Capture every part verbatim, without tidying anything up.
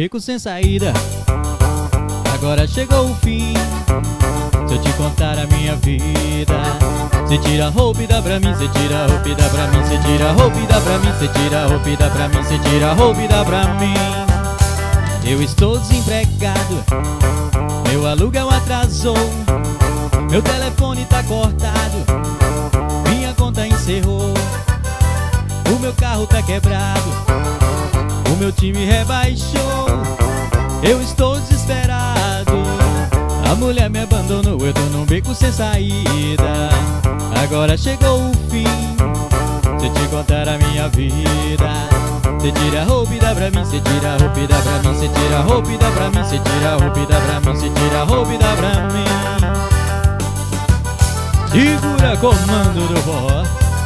beco sem saída, agora chegou o fim. Se eu te contar a minha vida, cê tira a roupa e dá pra mim, cê tira a roupa e dá pra mim, cê tira a roupa e dá pra mim, cê tira a roupa e dá pra mim, cê tira a roupa e dá pra mim. Eu estou desempregado, meu aluguel atrasou, meu telefone tá cortado, minha conta encerrou, o meu carro tá quebrado, o meu time rebaixou. Eu estou desesperado, a mulher me abandonou, eu tô num beco sem saída, agora chegou o fim. Se eu te contar a minha vida, cê tira a roupa e dá pra mim, cê tira a roupa e dá pra mim, cê tira a roupa e dá pra mim, cê tira a roupa e dá pra mim, cê tira a roupa e dá pra mim. Segura comando do forró.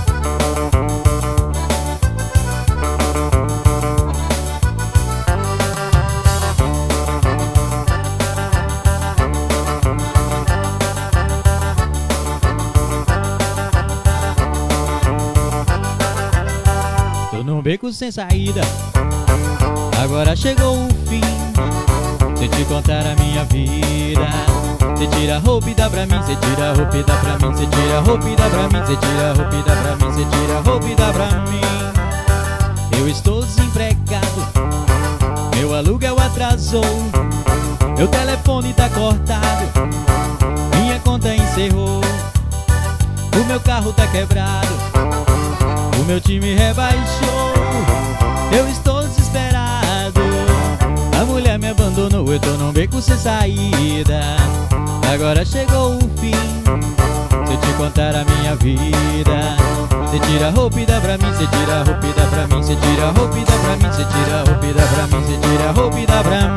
Tô num beco sem saída, agora chegou o fim. Se eu te contar a minha vida, cê tira a roupa e dá pra mim, cê tira a roupa e dá pra mim, cê tira a roupa e dá pra mim, cê tira a roupa e dá pra mim, cê tira a roupa e dá pra mim. Eu estou desempregado, meu aluguel atrasou, meu telefone tá cortado, minha conta encerrou, o meu carro tá quebrado, o meu time rebaixou. Eu estou desesperado, a mulher me abandonou, eu tô num beco sem saída, agora chegou o fim. Se eu te contar a minha vida, cê tira a roupa e dá pra mim, cê tira a roupa e dá pra mim, cê tira a roupa e dá pra mim, cê tira a roupa e dá pra mim, cê tira a roupa e dá pra mim.